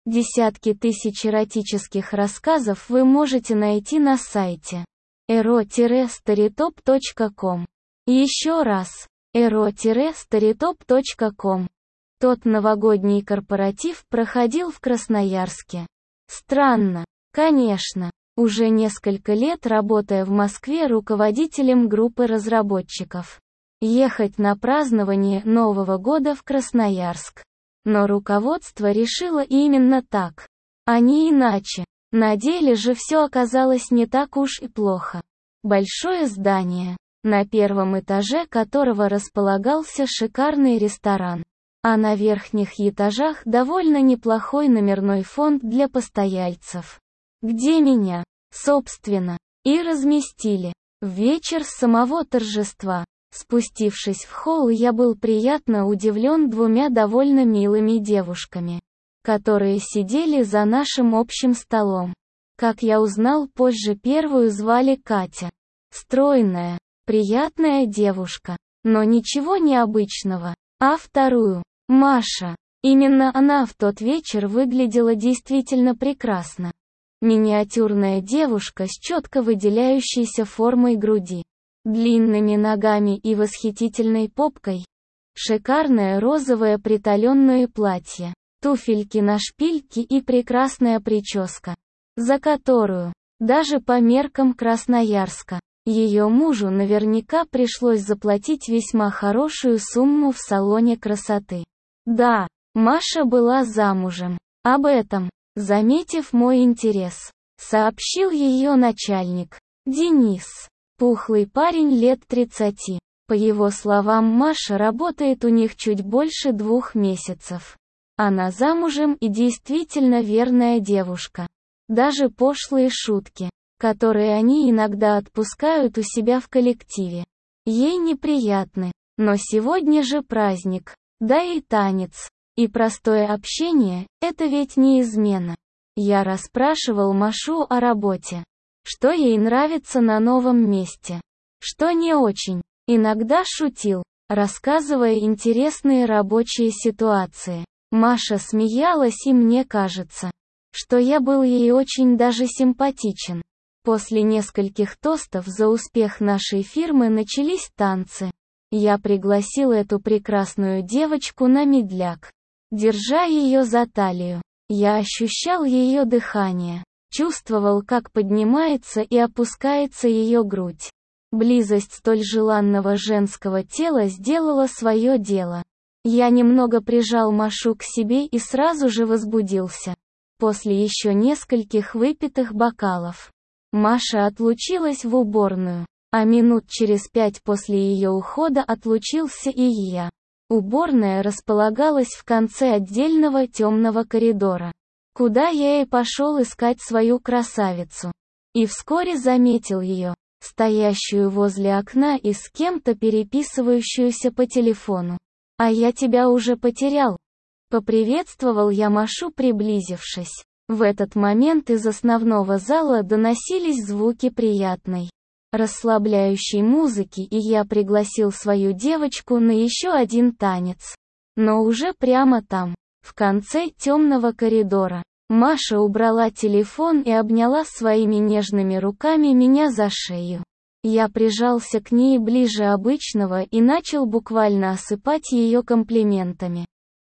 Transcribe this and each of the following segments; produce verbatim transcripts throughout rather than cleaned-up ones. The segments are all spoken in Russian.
Десятки тысяч эротических рассказов вы можете найти на сайте эро старитоп точка ком. Еще раз, эро старитоп точка ком. Тот новогодний корпоратив проходил в Красноярске. Странно, конечно, уже несколько лет работая в Москве руководителем группы разработчиков. Ехать на празднование Нового года в Красноярск. Но руководство решило именно так, а не иначе. На деле же все оказалось не так уж и плохо. Большое здание, на первом этаже которого располагался шикарный ресторан, а на верхних этажах довольно неплохой номерной фонд для постояльцев. Где меня, собственно, и разместили. В вечер самого торжества. Спустившись в холл, я был приятно удивлен двумя довольно милыми девушками, которые сидели за нашим общим столом. Как я узнал позже, первую звали Катя. Стройная, приятная девушка, но ничего необычного. А вторую – Маша. Именно она в тот вечер выглядела действительно прекрасно. Миниатюрная девушка с четко выделяющейся формой груди, длинными ногами и восхитительной попкой. Шикарное розовое приталенное платье, туфельки на шпильке и прекрасная прическа, за которую, даже по меркам Красноярска, ее мужу наверняка пришлось заплатить весьма хорошую сумму в салоне красоты. Да, Маша была замужем. Об этом, заметив мой интерес, сообщил ее начальник, Денис. Пухлый парень лет тридцати. По его словам, Маша работает у них чуть больше двух месяцев. Она замужем и действительно верная девушка. Даже пошлые шутки, которые они иногда отпускают у себя в коллективе, ей неприятны. Но сегодня же праздник, да и танец, и простое общение – это ведь не измена. Я расспрашивал Машу о работе. Что ей нравится на новом месте, что не очень. Иногда шутил, рассказывая интересные рабочие ситуации. Маша смеялась, и мне кажется, что я был ей очень даже симпатичен. После нескольких тостов за успех нашей фирмы начались танцы. Я пригласил эту прекрасную девочку на медляк. Держа ее за талию, я ощущал ее дыхание. Чувствовал, как поднимается и опускается ее грудь. Близость столь желанного женского тела сделала свое дело. Я немного прижал Машу к себе и сразу же возбудился. После еще нескольких выпитых бокалов, Маша отлучилась в уборную, а минут через пять после ее ухода отлучился и я. Уборная располагалась в конце отдельного темного коридора, куда я и пошел искать свою красавицу. И вскоре заметил ее, стоящую возле окна и с кем-то переписывающуюся по телефону. «А я тебя уже потерял», — поприветствовал я Машу, приблизившись. В этот момент из основного зала доносились звуки приятной, расслабляющей музыки, и я пригласил свою девочку на еще один танец. Но уже прямо там, в конце темного коридора, Маша убрала телефон и обняла своими нежными руками меня за шею. Я прижался к ней ближе обычного и начал буквально осыпать ее комплиментами.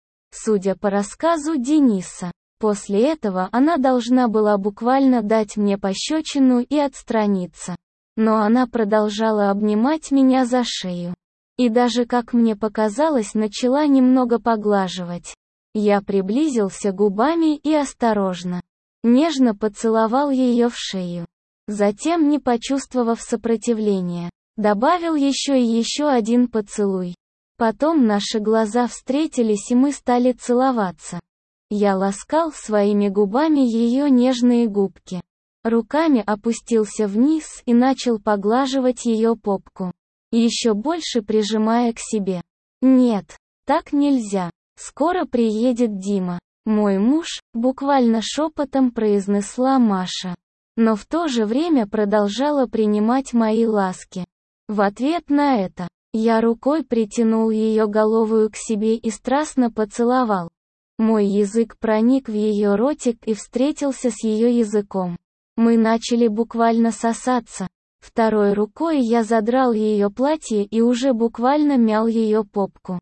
Судя по рассказу Дениса, после этого она должна была буквально дать мне пощечину и отстраниться. Но она продолжала обнимать меня за шею. И даже, как мне показалось, начала немного поглаживать. Я приблизился губами и осторожно, нежно поцеловал ее в шею. Затем, не почувствовав сопротивления, добавил еще и еще один поцелуй. Потом наши глаза встретились, и мы стали целоваться. Я ласкал своими губами ее нежные губки. Руками опустился вниз и начал поглаживать ее попку, еще больше прижимая к себе. «Нет, так нельзя. Скоро приедет Дима, мой муж», — буквально шепотом произнесла Маша. Но в то же время продолжала принимать мои ласки. В ответ на это, я рукой притянул ее голову к себе и страстно поцеловал. Мой язык проник в ее ротик и встретился с ее языком. Мы начали буквально сосаться. Второй рукой я задрал ее платье и уже буквально мял ее попку,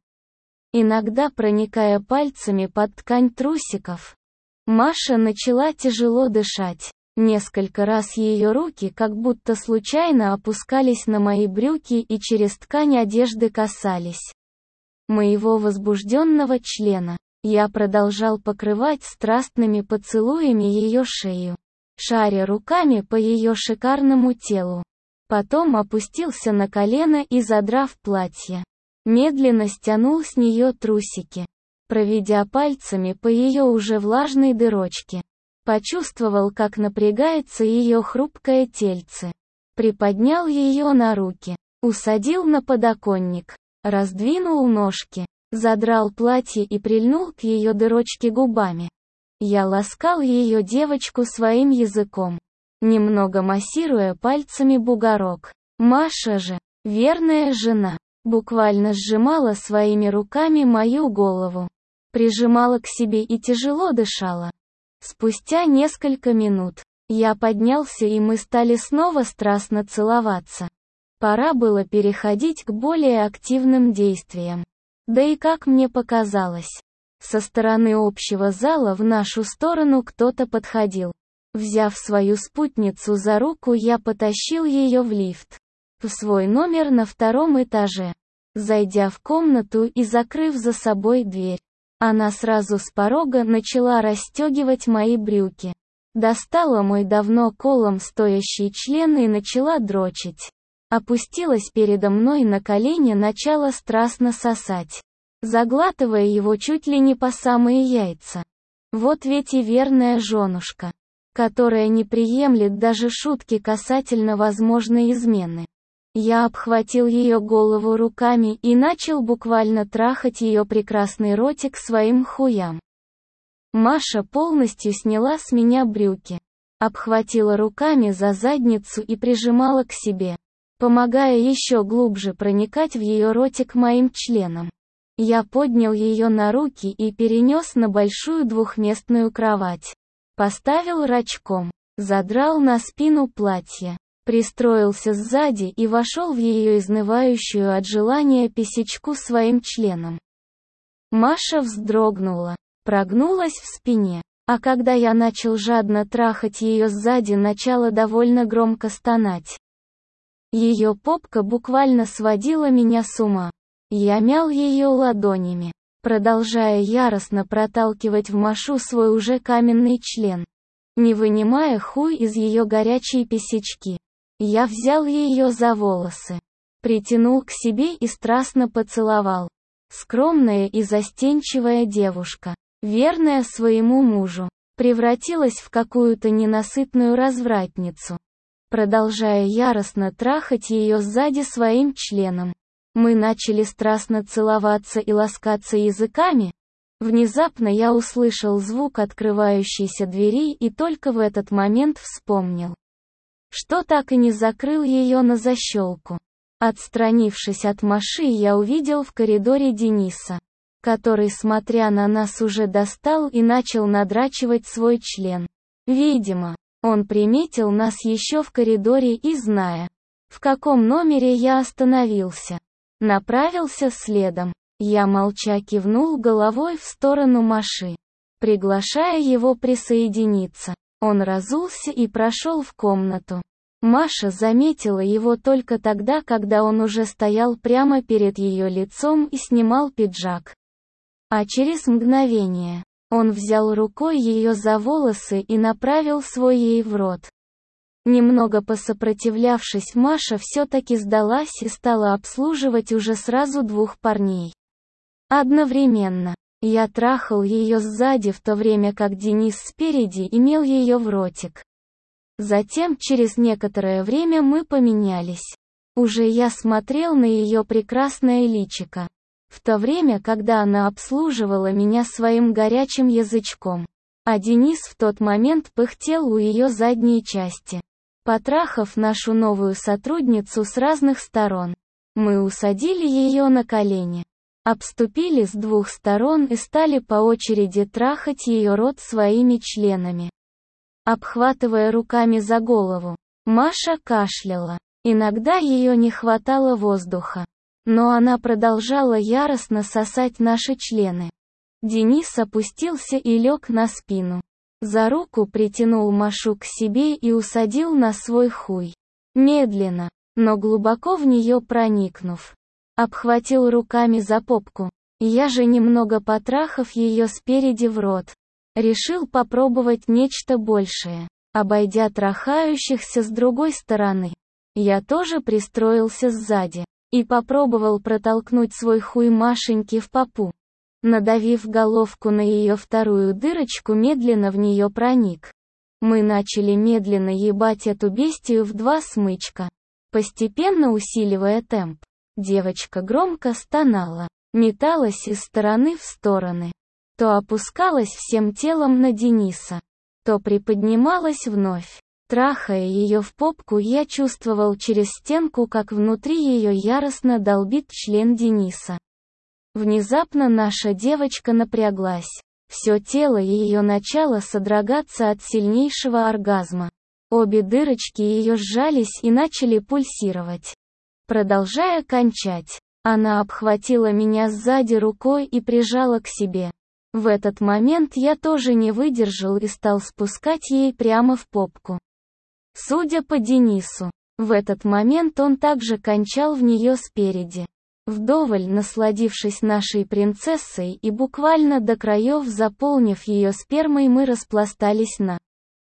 иногда проникая пальцами под ткань трусиков. Маша начала тяжело дышать. Несколько раз ее руки как будто случайно опускались на мои брюки и через ткань одежды касались моего возбужденного члена. Я продолжал покрывать страстными поцелуями ее шею, шаря руками по ее шикарному телу. Потом опустился на колено и, задрав платье, медленно стянул с нее трусики, проведя пальцами по ее уже влажной дырочке. Почувствовал, как напрягается ее хрупкое тельце. Приподнял ее на руки, усадил на подоконник, раздвинул ножки, задрал платье и прильнул к ее дырочке губами. Я ласкал ее девочку своим языком, немного массируя пальцами бугорок. Маша же, верная жена, буквально сжимала своими руками мою голову, прижимала к себе и тяжело дышала. Спустя несколько минут я поднялся, и мы стали снова страстно целоваться. Пора было переходить к более активным действиям. Да и как мне показалось, со стороны общего зала в нашу сторону кто-то подходил. Взяв свою спутницу за руку, я потащил ее в лифт, в свой номер на втором этаже. Зайдя в комнату и закрыв за собой дверь, она сразу с порога начала расстегивать мои брюки. Достала мой давно колом стоящий член и начала дрочить. Опустилась передо мной на колени, начала страстно сосать, заглатывая его чуть ли не по самые яйца. Вот ведь и верная женушка, которая не приемлет даже шутки касательно возможной измены. Я обхватил ее голову руками и начал буквально трахать ее прекрасный ротик своим хуям. Маша полностью сняла с меня брюки, обхватила руками за задницу и прижимала к себе, помогая еще глубже проникать в ее ротик моим членом. Я поднял ее на руки и перенес на большую двухместную кровать. Поставил рачком, задрал на спину платье, пристроился сзади и вошел в ее изнывающую от желания писечку своим членом. Маша вздрогнула, прогнулась в спине, а когда я начал жадно трахать ее сзади, начала довольно громко стонать. Ее попка буквально сводила меня с ума. Я мял ее ладонями, продолжая яростно проталкивать в Машу свой уже каменный член, не вынимая хуй из ее горячей писечки. Я взял ее за волосы, притянул к себе и страстно поцеловал. Скромная и застенчивая девушка, верная своему мужу, превратилась в какую-то ненасытную развратницу. Продолжая яростно трахать ее сзади своим членом, мы начали страстно целоваться и ласкаться языками. Внезапно я услышал звук открывающейся двери и только в этот момент вспомнил, что так и не закрыл ее на защелку. Отстранившись от Маши, я увидел в коридоре Дениса, который, смотря на нас, уже достал и начал надрачивать свой член. Видимо, он приметил нас еще в коридоре и, зная, в каком номере я остановился, направился следом. Я молча кивнул головой в сторону Маши, приглашая его присоединиться. Он разулся и прошел в комнату. Маша заметила его только тогда, когда он уже стоял прямо перед ее лицом и снимал пиджак. А через мгновение он взял рукой ее за волосы и направил свой ей в рот. Немного посопротивлявшись, Маша все-таки сдалась и стала обслуживать уже сразу двух парней. Одновременно я трахал ее сзади, в то время как Денис спереди имел ее в ротик. Затем через некоторое время мы поменялись. Уже я смотрел на ее прекрасное личико, в то время, когда она обслуживала меня своим горячим язычком, а Денис в тот момент пыхтел у ее задней части. Потрахав нашу новую сотрудницу с разных сторон, мы усадили ее на колени, обступили с двух сторон и стали по очереди трахать ее рот своими членами, обхватывая руками за голову. Маша кашляла. Иногда ее не хватало воздуха. Но она продолжала яростно сосать наши члены. Денис опустился и лег на спину. За руку притянул Машу к себе и усадил на свой хуй. Медленно, но глубоко в нее проникнув. Обхватил руками за попку. Я же, немного потрахав ее спереди в рот, решил попробовать нечто большее. Обойдя трахающихся с другой стороны, я тоже пристроился сзади и попробовал протолкнуть свой хуй Машеньке в попу. Надавив головку на ее вторую дырочку, медленно в нее проник. Мы начали медленно ебать эту бестию в два смычка, постепенно усиливая темп. Девочка громко стонала, металась из стороны в стороны, то опускалась всем телом на Дениса, то приподнималась вновь. Трахая ее в попку, я чувствовал через стенку, как внутри ее яростно долбит член Дениса. Внезапно наша девочка напряглась. Все тело ее начало содрогаться от сильнейшего оргазма. Обе дырочки ее сжались и начали пульсировать. Продолжая кончать, она обхватила меня сзади рукой и прижала к себе. В этот момент я тоже не выдержал и стал спускать ей прямо в попку. Судя по Денису, в этот момент он также кончал в нее спереди. Вдоволь насладившись нашей принцессой и буквально до краев заполнив ее спермой, мы распластались на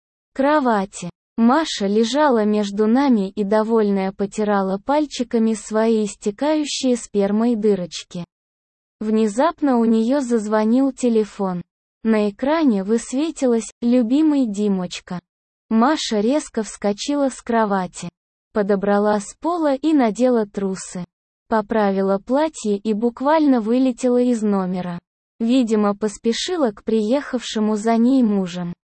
кровати. Маша лежала между нами и довольная потирала пальчиками свои истекающие спермой дырочки. Внезапно у нее зазвонил телефон. На экране высветилось «Любимый Димочка». Маша резко вскочила с кровати, подобрала с пола и надела трусы, поправила платье и буквально вылетела из номера. Видимо, поспешила к приехавшему за ней мужем.